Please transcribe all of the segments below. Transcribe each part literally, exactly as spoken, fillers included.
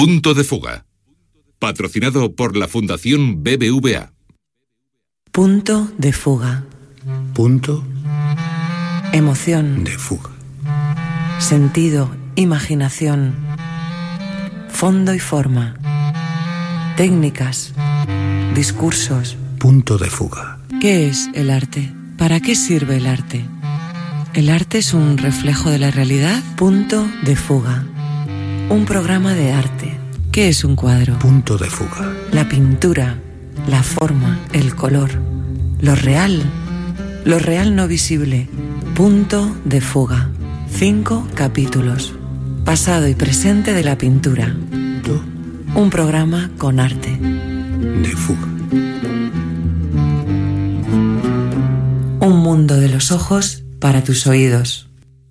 Punto de fuga. Patrocinado por la Fundación B B V A. Punto de fuga. Punto. Emoción. De fuga. Sentido, imaginación. Fondo y forma. Técnicas. Discursos. Punto de fuga. ¿Qué es el arte? ¿Para qué sirve el arte? ¿El arte es un reflejo de la realidad? Punto de fuga. Un programa de arte. ¿Qué es un cuadro? Punto de fuga. La pintura, la forma, el color. Lo real. Lo real no visible. Punto de fuga. Cinco capítulos. Pasado y presente de la pintura. Punto. Un programa con arte. De fuga. Un mundo de los ojos para tus oídos.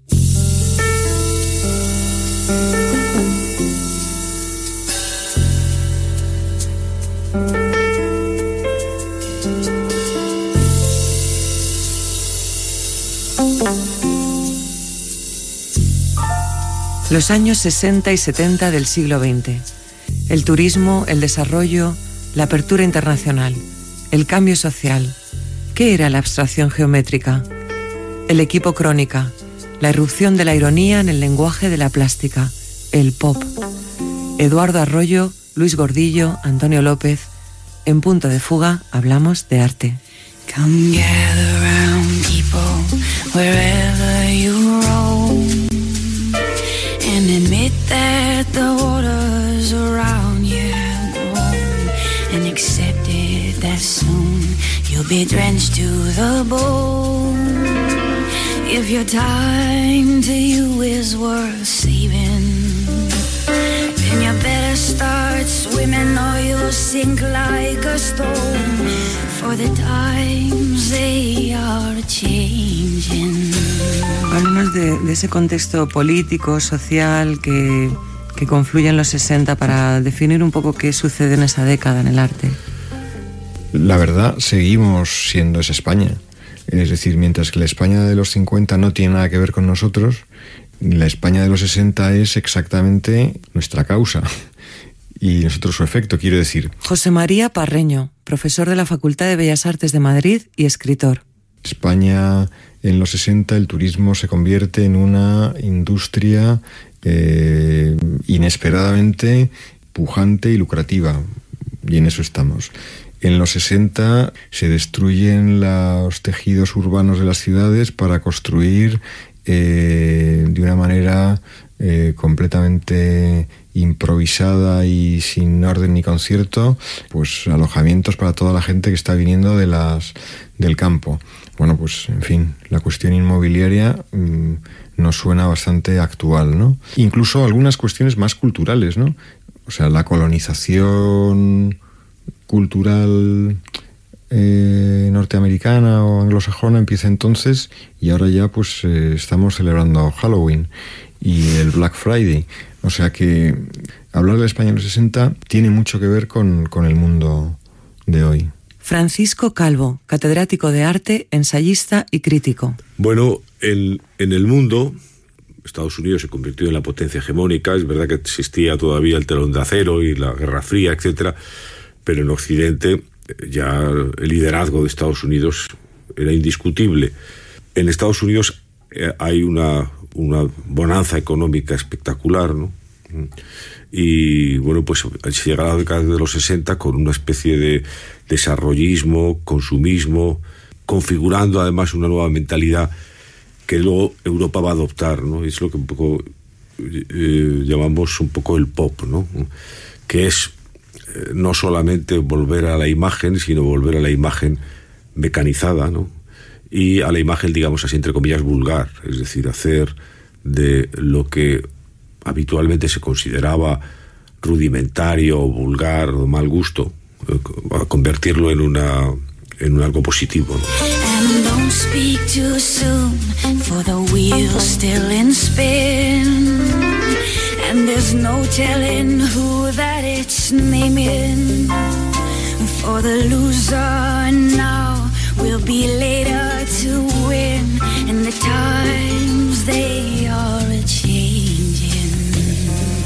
Los años sesenta y setenta del siglo veinte. El turismo, el desarrollo, la apertura internacional, el cambio social. ¿Qué era la abstracción geométrica? El equipo Crónica, la irrupción de la ironía en el lenguaje de la plástica, el pop. Eduardo Arroyo, Luis Gordillo, Antonio López. En Punto de Fuga hablamos de arte. Come gather round people wherever you roam, and admit that the waters around you have grown, and accept it that soon you'll be drenched to the bone. If your time to you is worth saving, then you better start swimming or you'll sink like a stone, for the times they are changing. Háblanos de, de ese contexto político, social, que, que confluye en los sesenta para definir un poco qué sucede en esa década en el arte. La verdad, seguimos siendo esa España. Es decir, mientras que la España de los cincuenta no tiene nada que ver con nosotros, la España de los sesenta es exactamente nuestra causa y nosotros su efecto, quiero decir. José María Parreño, profesor de la Facultad de Bellas Artes de Madrid y escritor. España en los sesenta, el turismo se convierte en una industria eh, inesperadamente pujante y lucrativa, y en eso estamos. En los sesenta se destruyen los tejidos urbanos de las ciudades para construir eh, de una manera eh, completamente improvisada y sin orden ni concierto, pues alojamientos para toda la gente que está viniendo de las, del campo. Bueno, pues en fin, la cuestión inmobiliaria mmm, nos suena bastante actual, ¿no? Incluso algunas cuestiones más culturales, ¿no? O sea, la colonización cultural eh, norteamericana o anglosajona empieza entonces, y ahora ya pues eh, estamos celebrando Halloween y el Black Friday. O sea que hablar de España en los sesenta tiene mucho que ver con, con el mundo de hoy. Francisco Calvo, catedrático de arte, ensayista y crítico. Bueno, en, en el mundo, Estados Unidos se convirtió en la potencia hegemónica. Es verdad que existía todavía el telón de acero y la Guerra Fría, etcétera, pero en Occidente ya el liderazgo de Estados Unidos era indiscutible. En Estados Unidos eh, hay una, una bonanza económica espectacular, ¿no? Y bueno, pues se llega a la década de los sesenta con una especie de desarrollismo, consumismo, configurando además una nueva mentalidad que luego Europa va a adoptar, ¿no? Es lo que un poco eh, llamamos un poco el pop, ¿no? Que es eh, no solamente volver a la imagen, sino volver a la imagen mecanizada, ¿no? Y a la imagen, digamos así, entre comillas, vulgar, es decir, hacer de lo que habitualmente se consideraba rudimentario, vulgar, de mal gusto, a convertirlo en una en un algo positivo, ¿no? And don't speak too soon, for the wheel's still in spin, and there's no telling who that it's naming. For the loser now will be later to win, and the times they are a changing.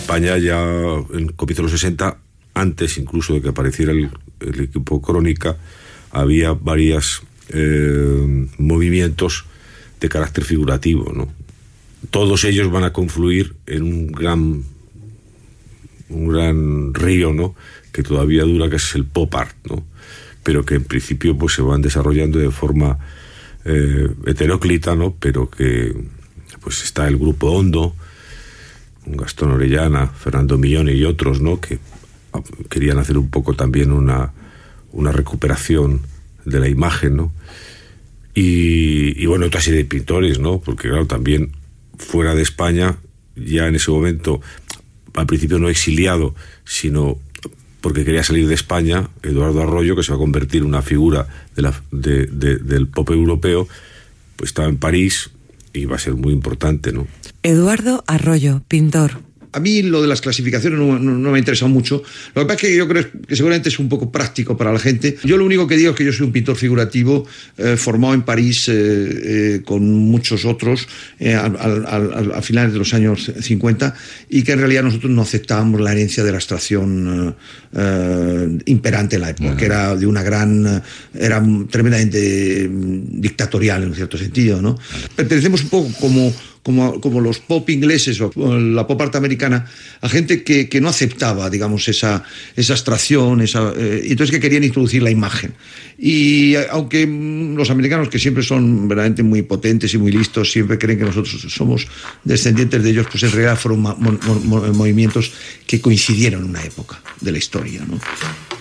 España ya en comienzo de los sesenta, antes incluso de que apareciera el, el equipo Crónica, había varios eh, movimientos de carácter figurativo, ¿no? Todos ellos van a confluir en un gran un gran río, ¿no?, que todavía dura, que es el pop art, ¿no?, pero que en principio pues se van desarrollando de forma eh, heteróclita, ¿no?, pero que pues está el grupo Hondo, Gastón Orellana, Fernando Millón y otros, ¿no?, que querían hacer un poco también una, una recuperación de la imagen, ¿no? Y, y bueno, otra serie de pintores, ¿no? Porque claro, también fuera de España, ya en ese momento, al principio no exiliado, sino porque quería salir de España, Eduardo Arroyo, que se va a convertir en una figura de la, de, de, del pop europeo, pues estaba en París y va a ser muy importante, ¿no? Eduardo Arroyo, pintor. A mí lo de las clasificaciones no, no, no me ha interesado mucho. Lo que pasa es que yo creo que seguramente es un poco práctico para la gente. Yo lo único que digo es que yo soy un pintor figurativo eh, formado en París eh, eh, con muchos otros eh, al, al, al, a finales de los años cincuenta, y que en realidad nosotros no aceptábamos la herencia de la abstracción eh, eh, imperante en la época, uh-huh. que era de una gran... era tremendamente dictatorial en un cierto sentido, ¿no? Pertenecemos un poco como... Como, como los pop ingleses o la pop art americana, a gente que, que no aceptaba, digamos, esa, esa abstracción, esa, eh, entonces que querían introducir la imagen. Y aunque los americanos, que siempre son verdaderamente muy potentes y muy listos, siempre creen que nosotros somos descendientes de ellos, pues en realidad fueron mo- mo- mo- movimientos que coincidieron en una época de la historia, ¿no?